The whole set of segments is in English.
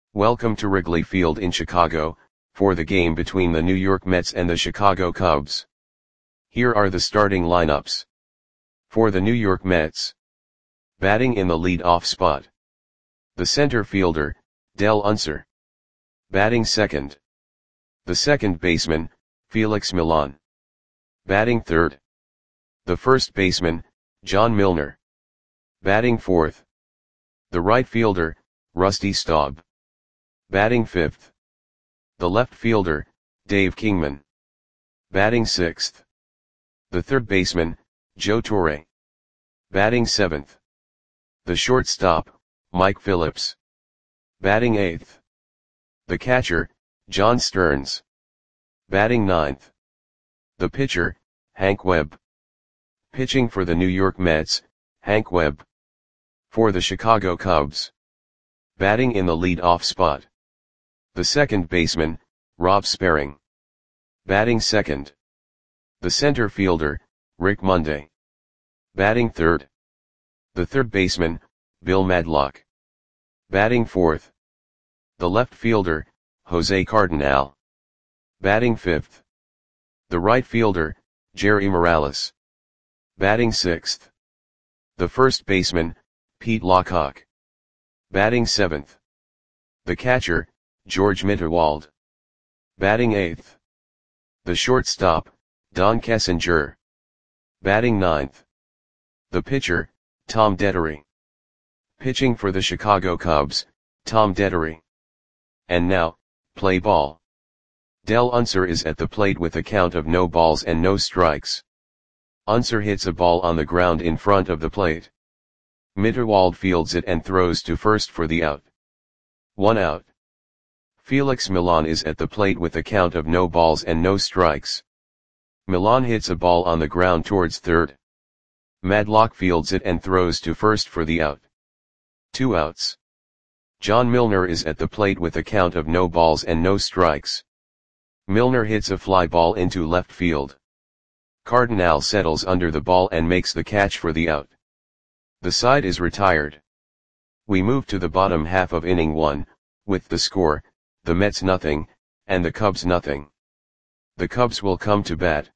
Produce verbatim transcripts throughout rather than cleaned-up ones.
Welcome to Wrigley Field in Chicago, for the game between the New York Mets and the Chicago Cubs. Here are the starting lineups. For the New York Mets. Batting in the lead-off spot. The center fielder, Del Unser. Batting second. The second baseman, Felix Millan. Batting third. The first baseman, John Milner. Batting fourth. The right fielder, Rusty Staub. Batting fifth. The left fielder, Dave Kingman. Batting sixth. The third baseman, Joe Torre. Batting seventh. The shortstop, Mike Phillips. Batting eighth. The catcher, John Stearns. Batting ninth. The pitcher, Hank Webb. Pitching for the New York Mets, Hank Webb. For the Chicago Cubs. Batting in the lead-off spot. The second baseman, Rob Sperring. Batting second. The center fielder, Rick Monday. Batting third. The third baseman, Bill Madlock. Batting fourth. The left fielder, Jose Cardinal. Batting fifth. The right fielder, Jerry Morales. Batting sixth. The first baseman, Pete Lockhart. Batting seventh. The catcher, George Mitterwald. Batting eighth. The shortstop, Don Kessinger. Batting ninth. The pitcher, Tom Dettery. Pitching for the Chicago Cubs, Tom Dettery. And now, play ball. Del Unser is at the plate with a count of no balls and no strikes. Unser hits a ball on the ground in front of the plate. Mitterwald fields it and throws to first for the out. One out. Felix Millan is at the plate with a count of no balls and no strikes. Millan hits a ball on the ground towards third. Madlock fields it and throws to first for the out. Two outs. John Milner is at the plate with a count of no balls and no strikes. Milner hits a fly ball into left field. Cardinal settles under the ball and makes the catch for the out. The side is retired. We move to the bottom half of inning one, with the score, the Mets nothing, and the Cubs nothing. The Cubs will come to bat.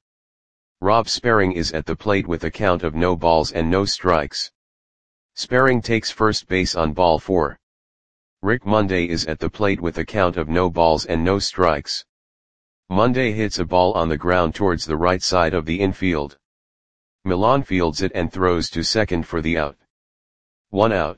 Rob Sperring is at the plate with a count of no balls and no strikes. Sperring takes first base on ball four. Rick Monday is at the plate with a count of no balls and no strikes. Monday hits a ball on the ground towards the right side of the infield. Millan fields it and throws to second for the out. One out.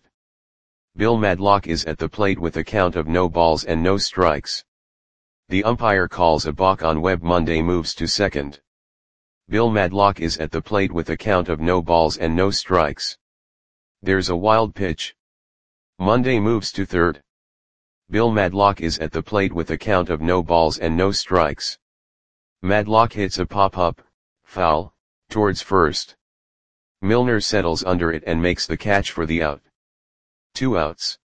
Bill Madlock is at the plate with a count of no balls and no strikes. The umpire calls a balk on Webb. Monday moves to second. Bill Madlock is at the plate with a count of no balls and no strikes. There's a wild pitch. Monday moves to third. Bill Madlock is at the plate with a count of no balls and no strikes. Madlock hits a pop-up, foul, towards first. Milner settles under it and makes the catch for the out. Two outs.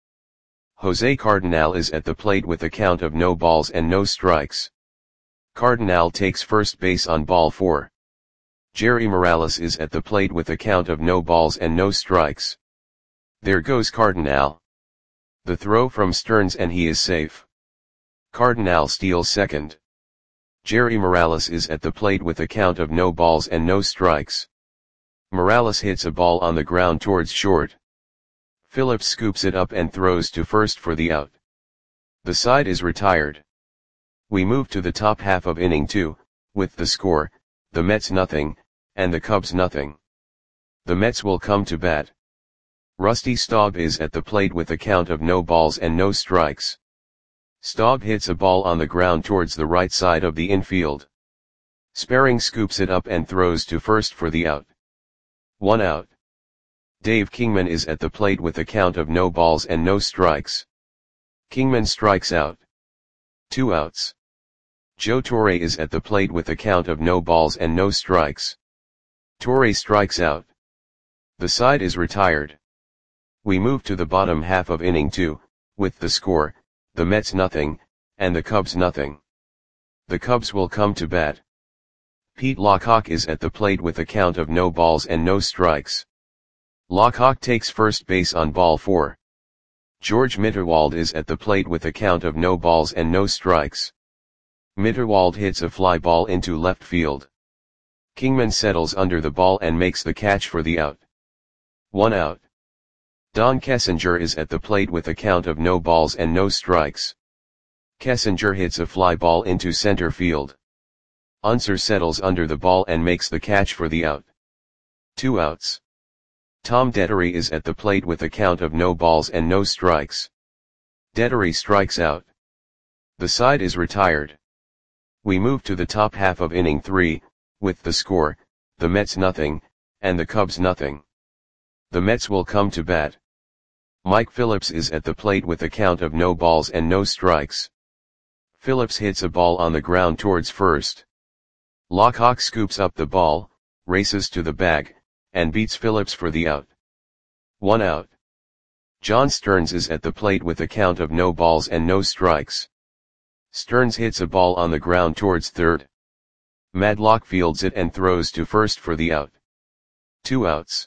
Jose Cardinal is at the plate with a count of no balls and no strikes. Cardinal takes first base on ball four. Jerry Morales is at the plate with a count of no balls and no strikes. There goes Cardinal. The throw from Stearns and he is safe. Cardinal steals second. Jerry Morales is at the plate with a count of no balls and no strikes. Morales hits a ball on the ground towards short. Phillips scoops it up and throws to first for the out. The side is retired. We move to the top half of inning two, with the score, the Mets nothing, and the Cubs nothing. The Mets will come to bat. Rusty Staub is at the plate with a count of no balls and no strikes. Staub hits a ball on the ground towards the right side of the infield. Sperring scoops it up and throws to first for the out. One out. Dave Kingman is at the plate with a count of no balls and no strikes. Kingman strikes out. Two outs. Joe Torre is at the plate with a count of no balls and no strikes. Torre strikes out. The side is retired. We move to the bottom half of inning two, with the score, the Mets nothing, and the Cubs nothing. The Cubs will come to bat. Pete Lockhart is at the plate with a count of no balls and no strikes. Lockhart takes first base on ball four. George Mitterwald is at the plate with a count of no balls and no strikes. Mitterwald hits a fly ball into left field. Kingman settles under the ball and makes the catch for the out. One out. Don Kessinger is at the plate with a count of no balls and no strikes. Kessinger hits a fly ball into center field. Unser settles under the ball and makes the catch for the out. Two outs. Tom Dettery is at the plate with a count of no balls and no strikes. Dettery strikes out. The side is retired. We move to the top half of inning three, with the score, the Mets nothing, and the Cubs nothing. The Mets will come to bat. Mike Phillips is at the plate with a count of no balls and no strikes. Phillips hits a ball on the ground towards first. Lockhawk scoops up the ball, races to the bag, and beats Phillips for the out. One out. John Stearns is at the plate with a count of no balls and no strikes. Stearns hits a ball on the ground towards third. Madlock fields it and throws to first for the out. Two outs.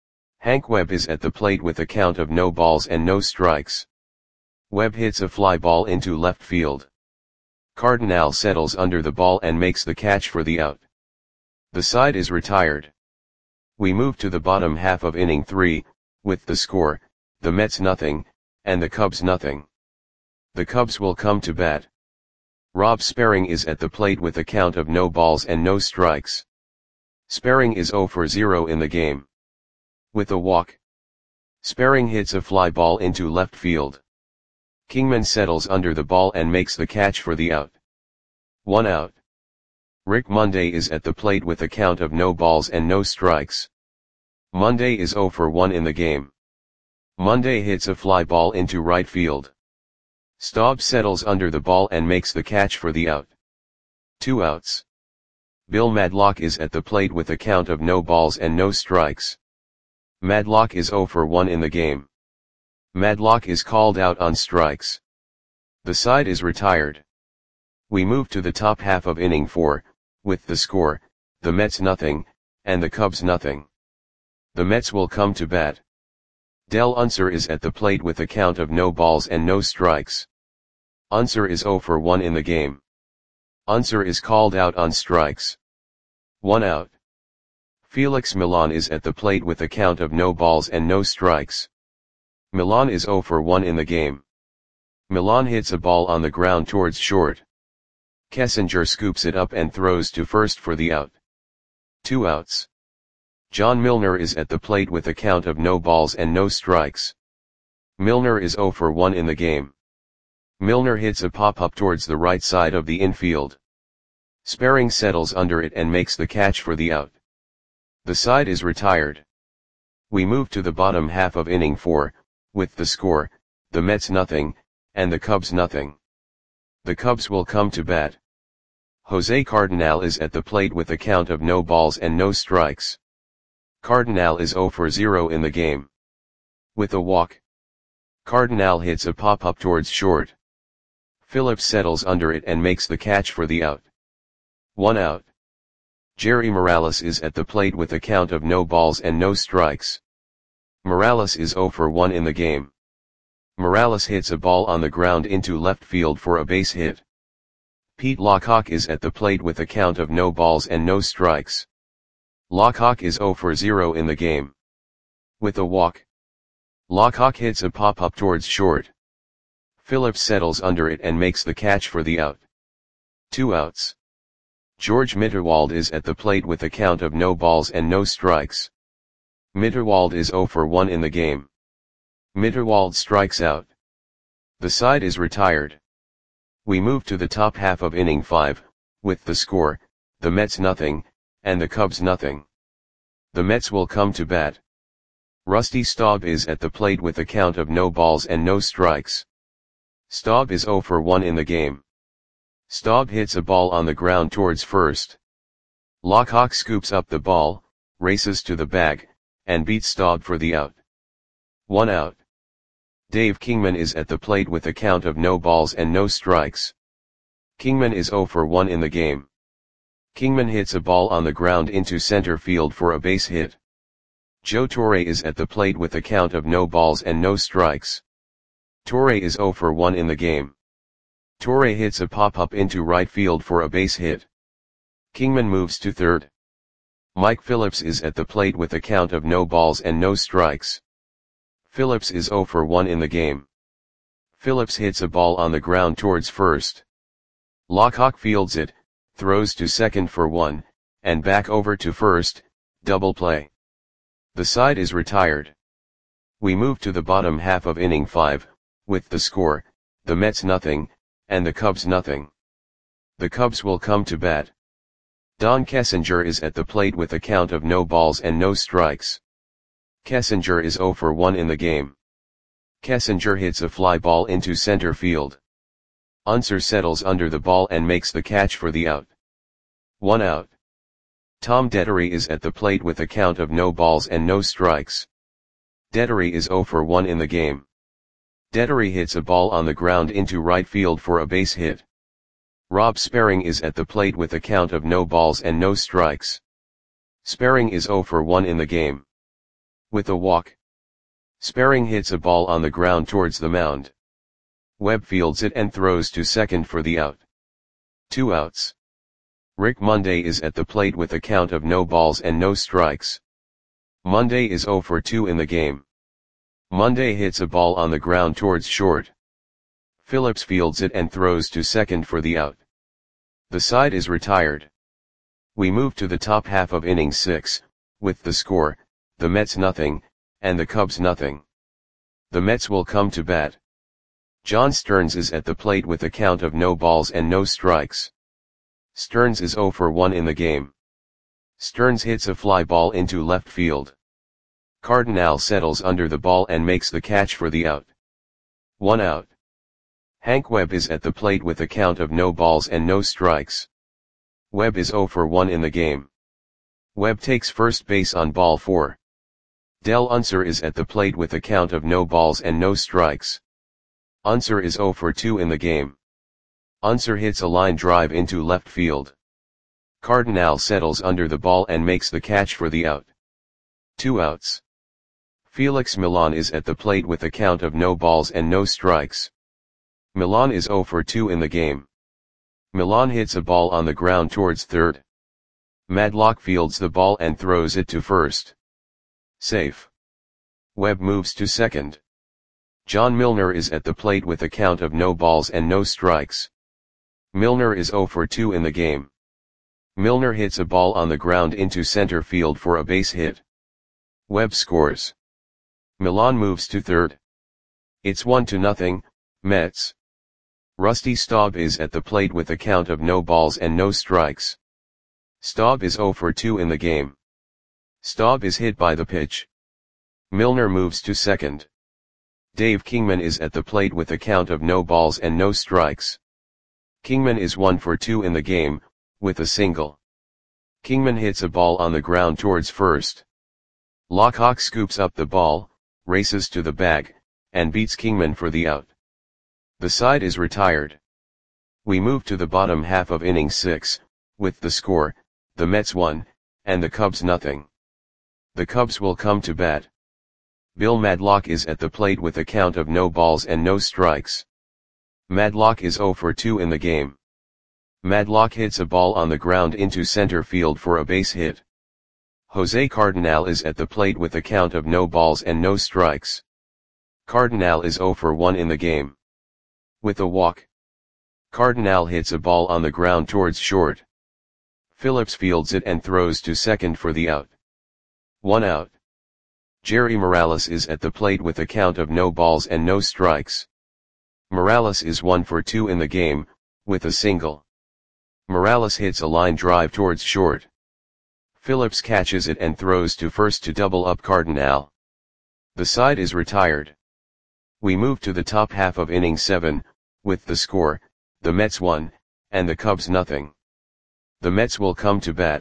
Hank Webb is at the plate with a count of no balls and no strikes. Webb hits a fly ball into left field. Cardinal settles under the ball and makes the catch for the out. The side is retired. We move to the bottom half of inning three, with the score, the Mets nothing, and the Cubs nothing. The Cubs will come to bat. Rob Sperring is at the plate with a count of no balls and no strikes. Sperring is zero for zero in the game. With a walk. Sperring hits a fly ball into left field. Kingman settles under the ball and makes the catch for the out. One out. Rick Monday is at the plate with a count of no balls and no strikes. Monday is zero for one in the game. Monday hits a fly ball into right field. Staub settles under the ball and makes the catch for the out. Two outs. Bill Madlock is at the plate with a count of no balls and no strikes. Madlock is zero for one in the game. Madlock is called out on strikes. The side is retired. We move to the top half of inning four, with the score, the Mets nothing, and the Cubs nothing. The Mets will come to bat. Del Unser is at the plate with a count of no balls and no strikes. Unser is zero for one in the game. Unser is called out on strikes. One out. Felix Millan is at the plate with a count of no balls and no strikes. Millan is zero for one in the game. Millan hits a ball on the ground towards short. Kessinger scoops it up and throws to first for the out. Two outs. John Milner is at the plate with a count of no balls and no strikes. Milner is zero for one in the game. Milner hits a pop-up towards the right side of the infield. Sperring settles under it and makes the catch for the out. The side is retired. We move to the bottom half of inning four, with the score, the Mets nothing, and the Cubs nothing. The Cubs will come to bat. Jose Cardinal is at the plate with a count of no balls and no strikes. Cardinal is zero for zero in the game. With a walk. Cardinal hits a pop-up towards short. Phillips settles under it and makes the catch for the out. One out. Jerry Morales is at the plate with a count of no balls and no strikes. Morales is zero for one in the game. Morales hits a ball on the ground into left field for a base hit. Pete Lockhawk is at the plate with a count of no balls and no strikes. Lockhawk is zero for zero in the game. With a walk. Lockhawk hits a pop-up towards short. Phillips settles under it and makes the catch for the out. Two outs. George Mitterwald is at the plate with a count of no balls and no strikes. Mitterwald is zero for one in the game. Mitterwald strikes out. The side is retired. We move to the top half of inning five, with the score, the Mets nothing, and the Cubs nothing. The Mets will come to bat. Rusty Staub is at the plate with a count of no balls and no strikes. Staub is zero for one in the game. Staub hits a ball on the ground towards first. Lockhawk scoops up the ball, races to the bag, and beats Staub for the out. One out. Dave Kingman is at the plate with a count of no balls and no strikes. Kingman is zero for one in the game. Kingman hits a ball on the ground into center field for a base hit. Joe Torre is at the plate with a count of no balls and no strikes. Torre is zero for one in the game. Torre hits a pop-up into right field for a base hit. Kingman moves to third. Mike Phillips is at the plate with a count of no balls and no strikes. Phillips is zero for one in the game. Phillips hits a ball on the ground towards first. Lockhawk fields it, throws to second for one, and back over to first, double play. The side is retired. We move to the bottom half of inning five, with the score, the Mets nothing, and the Cubs nothing. The Cubs will come to bat. Don Kessinger is at the plate with a count of no balls and no strikes. Kessinger is zero for one in the game. Kessinger hits a fly ball into center field. Unser settles under the ball and makes the catch for the out. One out. Tom Dettery is at the plate with a count of no balls and no strikes. Dettery is zero for one in the game. Dettery hits a ball on the ground into right field for a base hit. Rob Sparring is at the plate with a count of no balls and no strikes. Sparring is zero for one in the game. With a walk. Sparring hits a ball on the ground towards the mound. Webb fields it and throws to second for the out. Two outs. Rick Monday is at the plate with a count of no balls and no strikes. Monday is zero for two in the game. Monday hits a ball on the ground towards short. Phillips fields it and throws to second for the out. The side is retired. We move to the top half of inning six, with the score, the Mets nothing, and the Cubs nothing. The Mets will come to bat. John Stearns is at the plate with a count of no balls and no strikes. Stearns is zero for one in the game. Stearns hits a fly ball into left field. Cardinal settles under the ball and makes the catch for the out. One out. Hank Webb is at the plate with a count of no balls and no strikes. Webb is zero for one in the game. Webb takes first base on ball four. Del Unser is at the plate with a count of no balls and no strikes. Unser is zero for two in the game. Unser hits a line drive into left field. Cardinal settles under the ball and makes the catch for the out. Two outs. Felix Millan is at the plate with a count of no balls and no strikes. Millan is zero for two in the game. Millan hits a ball on the ground towards third. Madlock fields the ball and throws it to first. Safe. Webb moves to second. John Milner is at the plate with a count of no balls and no strikes. Milner is zero for two in the game. Milner hits a ball on the ground into center field for a base hit. Webb scores. Millan moves to third. It's one to nothing, Mets. Rusty Staub is at the plate with a count of no balls and no strikes. Staub is zero for two in the game. Staub is hit by the pitch. Milner moves to second. Dave Kingman is at the plate with a count of no balls and no strikes. Kingman is one for two in the game, with a single. Kingman hits a ball on the ground towards first. Lockhawk scoops up the ball, races to the bag, and beats Kingman for the out. The side is retired. We move to the bottom half of inning six, with the score, the Mets one, and the Cubs nothing. The Cubs will come to bat. Bill Madlock is at the plate with a count of no balls and no strikes. Madlock is zero for two in the game. Madlock hits a ball on the ground into center field for a base hit. Jose Cardinal is at the plate with a count of no balls and no strikes. Cardinal is zero for one in the game. With a walk. Cardinal hits a ball on the ground towards short. Phillips fields it and throws to second for the out. One out. Jerry Morales is at the plate with a count of no balls and no strikes. Morales is one for two in the game, with a single. Morales hits a line drive towards short. Phillips catches it and throws to first to double up Cardinal. The side is retired. We move to the top half of inning seven, with the score, the Mets one, and the Cubs nothing. The Mets will come to bat.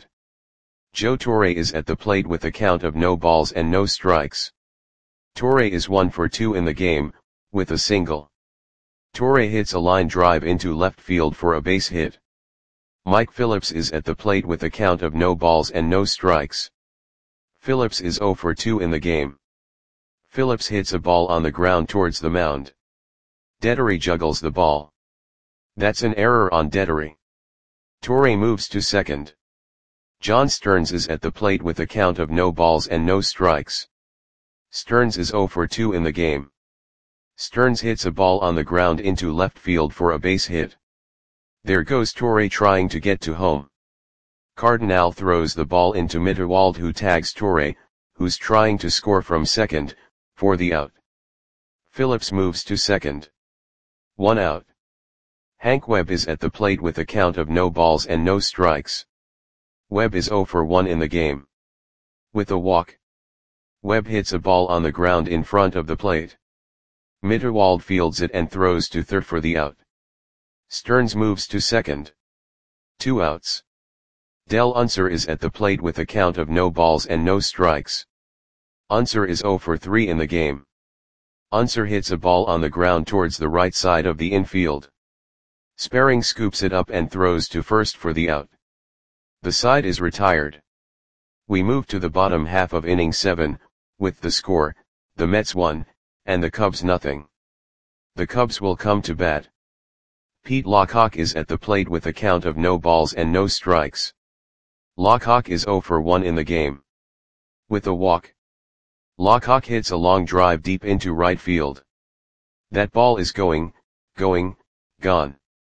Joe Torre is at the plate with a count of no balls and no strikes. Torre is one for two in the game, with a single. Torre hits a line drive into left field for a base hit. Mike Phillips is at the plate with a count of no balls and no strikes. Phillips is zero for two in the game. Phillips hits a ball on the ground towards the mound. Dettery juggles the ball. That's an error on Dettery. Torre moves to second. John Stearns is at the plate with a count of no balls and no strikes. Stearns is zero for two in the game. Stearns hits a ball on the ground into left field for a base hit. There goes Torre trying to get to home. Cardinal throws the ball into Mitterwald, who tags Torre, who's trying to score from second, for the out. Phillips moves to second. One out. Hank Webb is at the plate with a count of no balls and no strikes. Webb is zero for one in the game. With a walk, Webb hits a ball on the ground in front of the plate. Mitterwald fields it and throws to third for the out. Stearns moves to second. Two outs. Del Unser is at the plate with a count of no balls and no strikes. Unser is zero for three in the game. Unser hits a ball on the ground towards the right side of the infield. Sperring scoops it up and throws to first for the out. The side is retired. We move to the bottom half of inning seven, with the score, the Mets one, and the Cubs nothing. The Cubs will come to bat. Pete Lockhawk is at the plate with a count of no balls and no strikes. Lockhawk is zero for one in the game. With a walk, Lockhawk hits a long drive deep into right field. That ball is going, going, gone.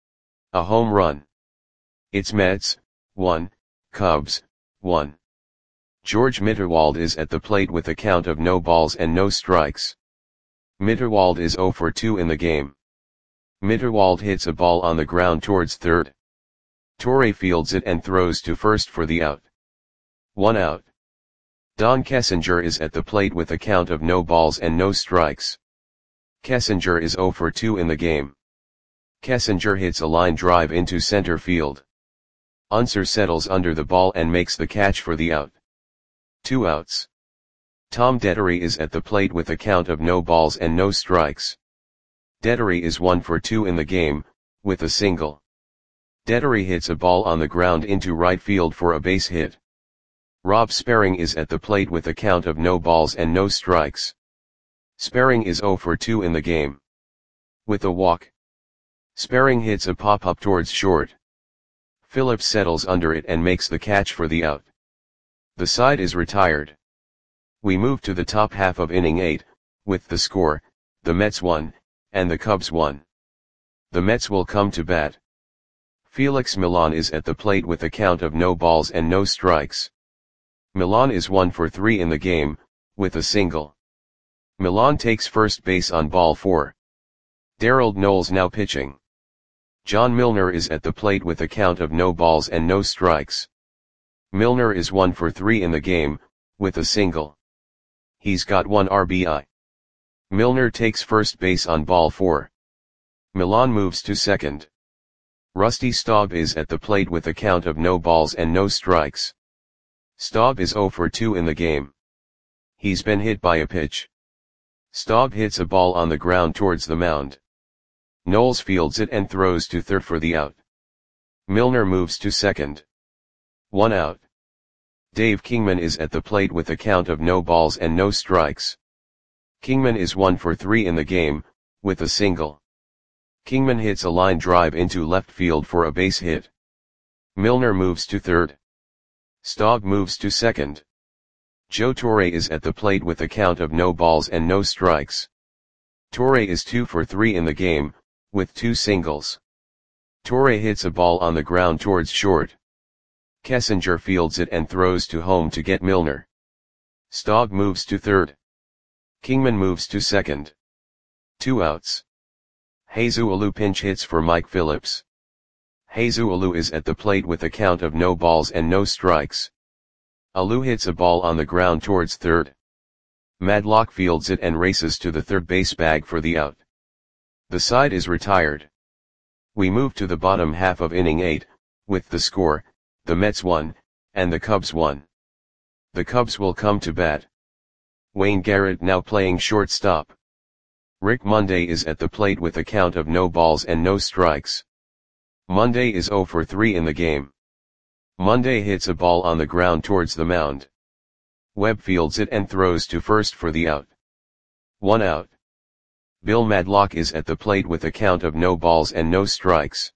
A home run. It's Mets, one, Cubs, one. George Mitterwald is at the plate with a count of no balls and no strikes. Mitterwald is zero for two in the game. Mitterwald hits a ball on the ground towards third. Torre fields it and throws to first for the out. One out. Don Kessinger is at the plate with a count of no balls and no strikes. Kessinger is zero for two in the game. Kessinger hits a line drive into center field. Unser settles under the ball and makes the catch for the out. Two outs. Tom Dettery is at the plate with a count of no balls and no strikes. Dettery is one for two in the game, with a single. Dettery hits a ball on the ground into right field for a base hit. Rob Sperring is at the plate with a count of no balls and no strikes. Sperring is zero for two in the game. With a walk, Sperring hits a pop-up towards short. Phillips settles under it and makes the catch for the out. The side is retired. We move to the top half of inning eight, with the score, the Mets one, and the Cubs one. The Mets will come to bat. Felix Millan is at the plate with a count of no balls and no strikes. Millan is one for three in the game, with a single. Millan takes first base on ball four. Darrell Knowles now pitching. John Milner is at the plate with a count of no balls and no strikes. Milner is one for three in the game, with a single. He's got one R B I. Milner takes first base on ball four. Millan moves to second. Rusty Staub is at the plate with a count of no balls and no strikes. Staub is zero for two in the game. He's been hit by a pitch. Staub hits a ball on the ground towards the mound. Knowles fields it and throws to third for the out. Milner moves to second. One out. Dave Kingman is at the plate with a count of no balls and no strikes. Kingman is one for three in the game, with a single. Kingman hits a line drive into left field for a base hit. Milner moves to third. Staub moves to second. Joe Torre is at the plate with a count of no balls and no strikes. Torre is two for three in the game, with two singles. Torre hits a ball on the ground towards short. Kessinger fields it and throws to home to get Milner. Staub moves to third. Kingman moves to second. Two outs. Jesus Alou pinch hits for Mike Phillips. Jesus Alou is at the plate with a count of no balls and no strikes. Alou hits a ball on the ground towards third. Madlock fields it and races to the third base bag for the out. The side is retired. We move to the bottom half of inning eight, with the score, the Mets one, and the Cubs one. The Cubs will come to bat. Wayne Garrett now playing shortstop. Rick Monday is at the plate with a count of no balls and no strikes. Monday is zero for three in the game. Monday hits a ball on the ground towards the mound. Webb fields it and throws to first for the out. One out. Bill Madlock is at the plate with a count of no balls and no strikes.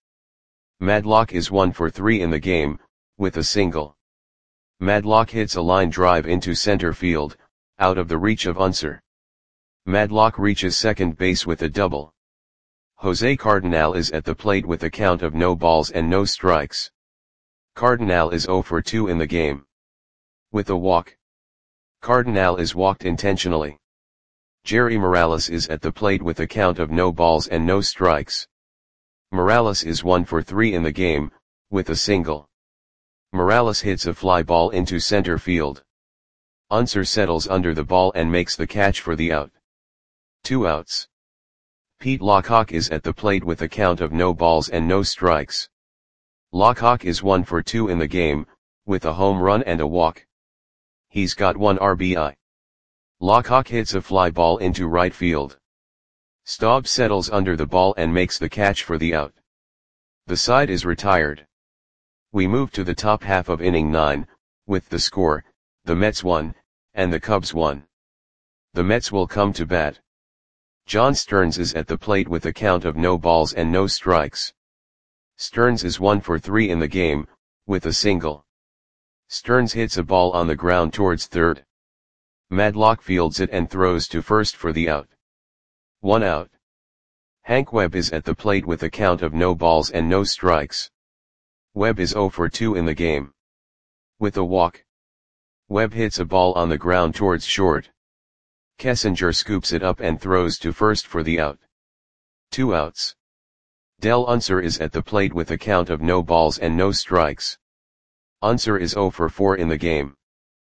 Madlock is one for three in the game, with a single. Madlock hits a line drive into center field, out of the reach of Unser. Madlock reaches second base with a double. Jose Cardinal is at the plate with a count of no balls and no strikes. Cardinal is zero for two in the game. With a walk. Cardinal is walked intentionally. Jerry Morales is at the plate with a count of no balls and no strikes. Morales is one for three in the game, with a single. Morales hits a fly ball into center field. Unser settles under the ball and makes the catch for the out. Two outs. Pete Lockhawk is at the plate with a count of no balls and no strikes. Lockhawk is one for two in the game, with a home run and a walk. He's got one R B I. Lockhawk hits a fly ball into right field. Staub settles under the ball and makes the catch for the out. The side is retired. We move to the top half of inning nine, with the score, the Mets won, and the Cubs won. The Mets will come to bat. John Stearns is at the plate with a count of no balls and no strikes. Stearns is one for three in the game, with a single. Stearns hits a ball on the ground towards third. Madlock fields it and throws to first for the out. One out. Hank Webb is at the plate with a count of no balls and no strikes. Webb is zero for two in the game. With a walk. Webb hits a ball on the ground towards short. Kessinger scoops it up and throws to first for the out. Two outs. Del Unser is at the plate with a count of no balls and no strikes. Unser is zero for four in the game.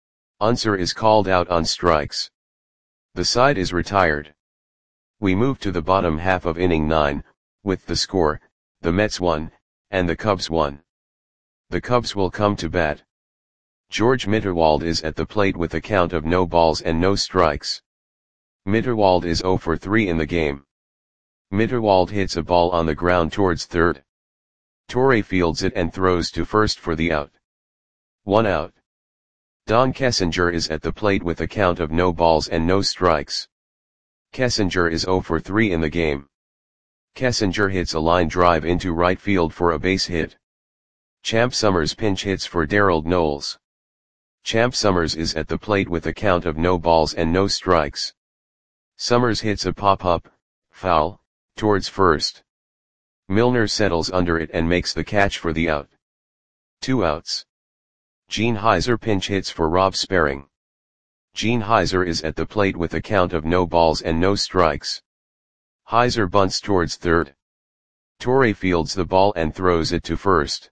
Unser is called out on strikes. The side is retired. We move to the bottom half of inning nine, with the score, the Mets won, and the Cubs won. The Cubs will come to bat. George Mitterwald is at the plate with a count of no balls and no strikes. Mitterwald is zero for three in the game. Mitterwald hits a ball on the ground towards third. Torre fields it and throws to first for the out. One out. Don Kessinger is at the plate with a count of no balls and no strikes. Kessinger is zero for three in the game. Kessinger hits a line drive into right field for a base hit. Champ Summers pinch hits for Darrell Knowles. Champ Summers is at the plate with a count of no balls and no strikes. Summers hits a pop-up, foul, towards first. Milner settles under it and makes the catch for the out. Two outs. Gene Heiser pinch hits for Rob Sperring. Gene Heiser is at the plate with a count of no balls and no strikes. Heiser bunts towards third. Torre fields the ball and throws it to first.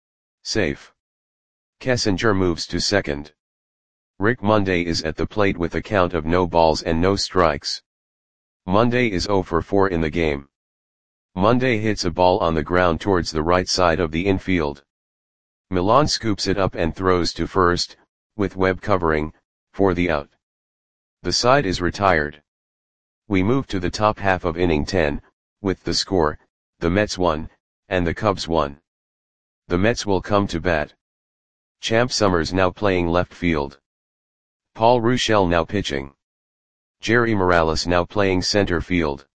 Safe. Kessinger moves to second. Rick Monday is at the plate with a count of no balls and no strikes. Monday is zero for four in the game. Monday hits a ball on the ground towards the right side of the infield. Milan scoops it up and throws to first, with Webb covering, for the out. The side is retired. We move to the top half of inning ten, with the score, the Mets won, and the Cubs won. The Mets will come to bat. Champ Summers now playing left field. Paul Ruschel now pitching. Jerry Morales now playing center field.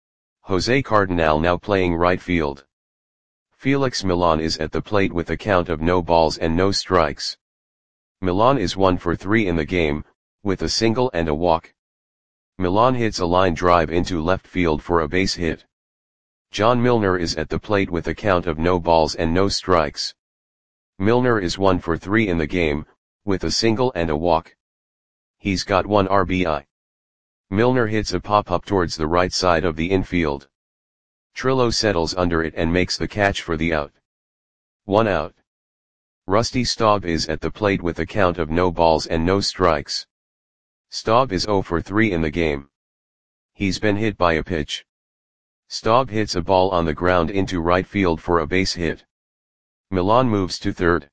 Jose Cardinal now playing right field. Felix Milan is at the plate with a count of no balls and no strikes. Milan is one for three in the game, with a single and a walk. Milan hits a line drive into left field for a base hit. John Milner is at the plate with a count of no balls and no strikes. Milner is one for three in the game, with a single and a walk. He's got one R B I. Milner hits a pop-up towards the right side of the infield. Trillo settles under it and makes the catch for the out. One out. Rusty Staub is at the plate with a count of no balls and no strikes. Staub is zero for three in the game. He's been hit by a pitch. Staub hits a ball on the ground into right field for a base hit. Milan moves to third.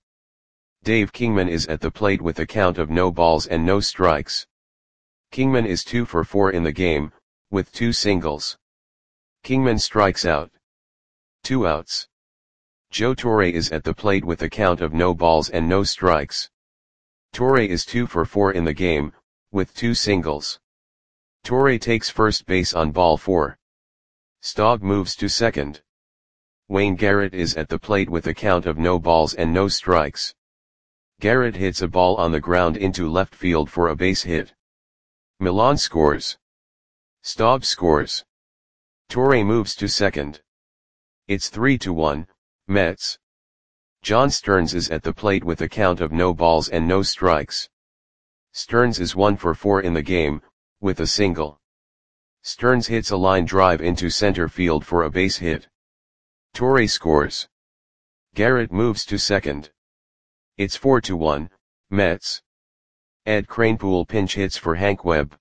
Dave Kingman is at the plate with a count of no balls and no strikes. Kingman is two for four in the game, with two singles. Kingman strikes out. Two outs. Joe Torre is at the plate with a count of no balls and no strikes. Torre is two for four in the game, with two singles. Torre takes first base on ball four. Staub moves to second. Wayne Garrett is at the plate with a count of no balls and no strikes. Garrett hits a ball on the ground into left field for a base hit. Millan scores. Staub scores. Torre moves to second. It's three to one, Mets. John Stearns is at the plate with a count of no balls and no strikes. Stearns is one for four in the game, with a single. Stearns hits a line drive into center field for a base hit. Torre scores. Garrett moves to second. It's four to one, Mets. Ed Kranepool pinch hits for Hank Webb.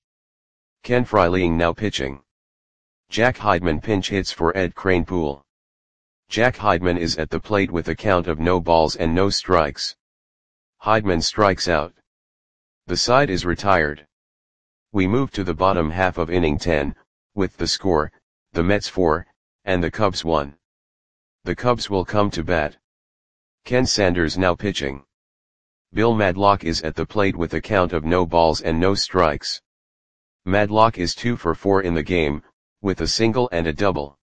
Ken Fryling now pitching. Jack Heidman pinch hits for Ed Kranepool. Jack Heidman is at the plate with a count of no balls and no strikes. Heidman strikes out. The side is retired. We move to the bottom half of inning ten, with the score, the Mets four, and the Cubs one. The Cubs will come to bat. Ken Sanders now pitching. Bill Madlock is at the plate with a count of no balls and no strikes. Madlock is two for four in the game, with a single and a double.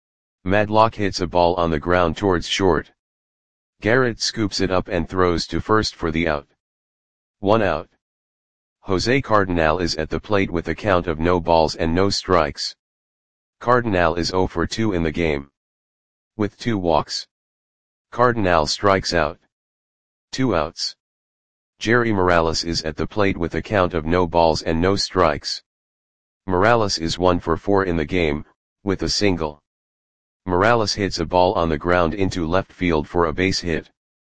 Madlock hits a ball on the ground towards short. Garrett scoops it up and throws to first for the out. One out. Jose Cardinal is at the plate with a count of no balls and no strikes. Cardinal is zero for two in the game. With two walks. Cardinal strikes out. Two outs. Jerry Morales is at the plate with a count of no balls and no strikes. Morales is one for four in the game, with a single. Morales hits a ball on the ground into left field for a base hit.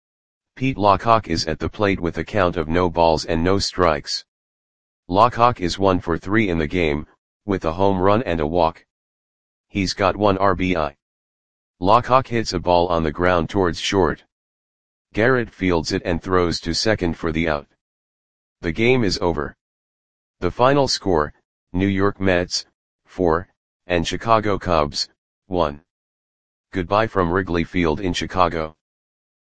Pete Lockhawk is at the plate with a count of no balls and no strikes. Lockhawk is one for three in the game, with a home run and a walk. He's got one R B I. Lockhawk hits a ball on the ground towards short. Garrett fields it and throws to second for the out. The game is over. The final score, New York Mets, four, and Chicago Cubs, one. Goodbye from Wrigley Field in Chicago.